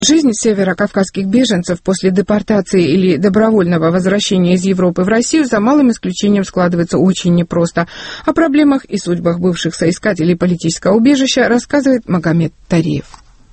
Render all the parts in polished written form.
Жизнь северокавказских беженцев после депортации или добровольного возвращения из Европы в Россию за малым исключением складывается очень непросто. О проблемах и судьбах бывших соискателей политического убежища рассказывает Магомед Тариев.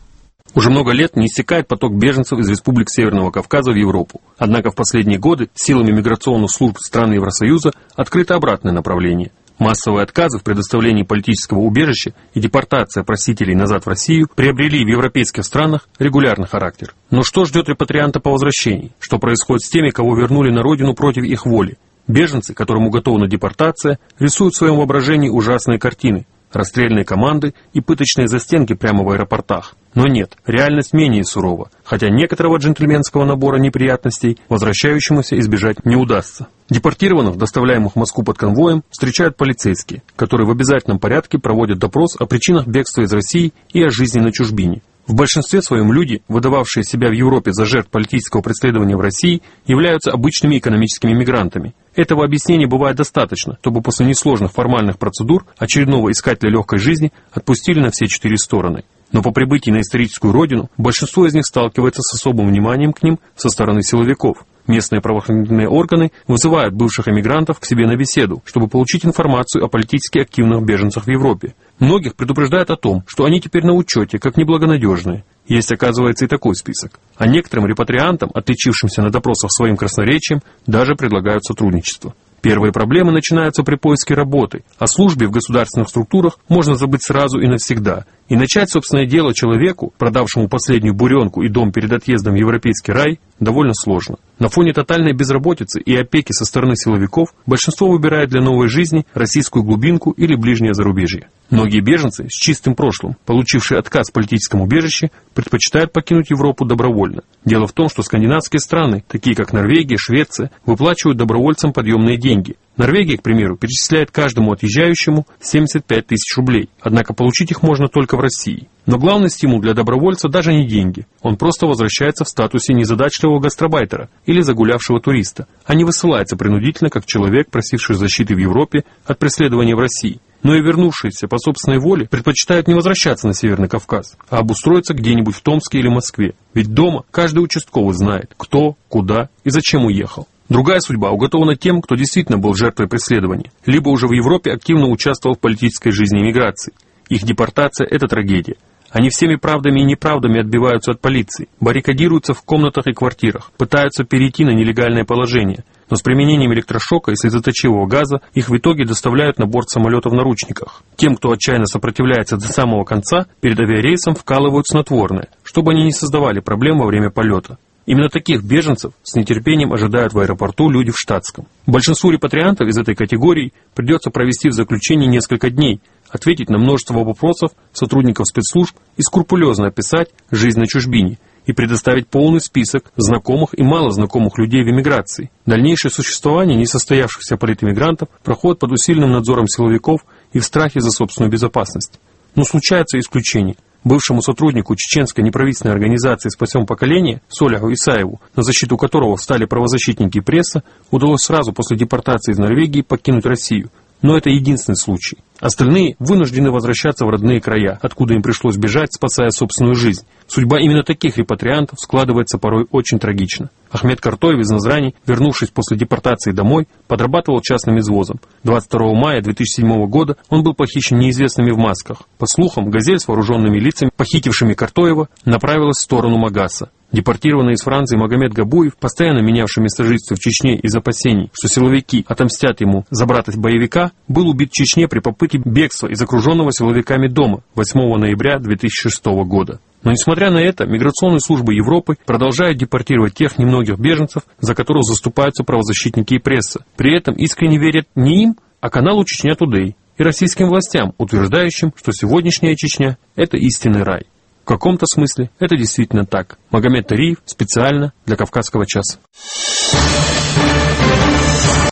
Уже много лет не иссякает поток беженцев из республик Северного Кавказа в Европу. Однако в последние годы силами миграционных служб стран Евросоюза открыто обратное направление. Массовые отказы в предоставлении политического убежища и депортация просителей назад в Россию приобрели в европейских странах регулярный характер. Но что ждет репатрианта по возвращении? Что происходит с теми, кого вернули на родину против их воли? Беженцы, которым уготована депортация, рисуют в своем воображении ужасные картины. Расстрельные команды и пыточные застенки прямо в аэропортах. Но нет, реальность менее сурова, хотя некоторого джентльменского набора неприятностей возвращающемуся избежать не удастся. Депортированных, доставляемых в Москву под конвоем, встречают полицейские, которые в обязательном порядке проводят допрос о причинах бегства из России и о жизни на чужбине. В большинстве своем люди, выдававшие себя в Европе за жертв политического преследования в России, являются обычными экономическими мигрантами. Этого объяснения бывает достаточно, чтобы после несложных формальных процедур очередного искателя легкой жизни отпустили на все 4 стороны. Но по прибытии на историческую родину большинство из них сталкивается с особым вниманием к ним со стороны силовиков. Местные правоохранительные органы вызывают бывших эмигрантов к себе на беседу, чтобы получить информацию о политически активных беженцах в Европе. Многих предупреждают о том, что они теперь на учете, как неблагонадежные. Есть, оказывается, и такой список. А некоторым репатриантам, отличившимся на допросах своим красноречием, даже предлагают сотрудничество. Первые проблемы начинаются при поиске работы. О службе в государственных структурах можно забыть сразу и навсегда. И начать собственное дело человеку, продавшему последнюю буренку и дом перед отъездом в европейский рай, довольно сложно. На фоне тотальной безработицы и опеки со стороны силовиков большинство выбирает для новой жизни российскую глубинку или ближнее зарубежье. Многие беженцы с чистым прошлым, получившие отказ в политическом убежище, предпочитают покинуть Европу добровольно. Дело в том, что скандинавские страны, такие как Норвегия, Швеция, выплачивают добровольцам подъемные деньги. Норвегия, к примеру, перечисляет каждому отъезжающему 75 тысяч рублей, однако получить их можно только в России. Но главный стимул для добровольца даже не деньги. Он просто возвращается в статусе незадачливого гастробайтера или загулявшего туриста, а не высылается принудительно как человек, просивший защиты в Европе от преследования в России. Но и вернувшиеся по собственной воле предпочитают не возвращаться на Северный Кавказ, а обустроиться где-нибудь в Томске или Москве. Ведь дома каждый участковый знает, кто, куда и зачем уехал. Другая судьба уготована тем, кто действительно был жертвой преследования, либо уже в Европе активно участвовал в политической жизни эмиграции. Их депортация – это трагедия. Они всеми правдами и неправдами отбиваются от полиции, баррикадируются в комнатах и квартирах, пытаются перейти на нелегальное положение, но с применением электрошока и слезоточивого газа их в итоге доставляют на борт самолета в наручниках. Тем, кто отчаянно сопротивляется до самого конца, перед авиарейсом вкалывают снотворное, чтобы они не создавали проблем во время полета. Именно таких беженцев с нетерпением ожидают в аэропорту люди в штатском. Большинству репатриантов из этой категории придется провести в заключении несколько дней, ответить на множество вопросов сотрудников спецслужб и скрупулезно описать жизнь на чужбине и предоставить полный список знакомых и малознакомых людей в эмиграции. Дальнейшее существование несостоявшихся политэмигрантов проходит под усиленным надзором силовиков и в страхе за собственную безопасность. Но случаются исключения. Бывшему сотруднику чеченской неправительственной организации «Спасем поколение» Солиху Исаеву, на защиту которого встали правозащитники и пресса, удалось сразу после депортации из Норвегии покинуть Россию. Но это единственный случай. Остальные вынуждены возвращаться в родные края, откуда им пришлось бежать, спасая собственную жизнь. Судьба именно таких репатриантов складывается порой очень трагично. Ахмед Картоев из Назрани, вернувшись после депортации домой, подрабатывал частным извозом. 22 мая 2007 года он был похищен неизвестными в масках. По слухам, «Газель» с вооруженными лицами, похитившими Картоева, направилась в сторону Магаса. Депортированный из Франции Магомед Габуев, постоянно менявший место жительства в Чечне из опасений, что силовики отомстят ему за брата боевика, был убит в Чечне при попытке бегства из окруженного силовиками дома 8 ноября 2006 года. Но несмотря на это, миграционные службы Европы продолжают депортировать тех немногих беженцев, за которых заступаются правозащитники и пресса. При этом искренне верят не им, а каналу «Чечня Тудей» и российским властям, утверждающим, что сегодняшняя Чечня – это истинный рай. В каком-то смысле это действительно так. Магомед Тариев специально для Кавказского часа.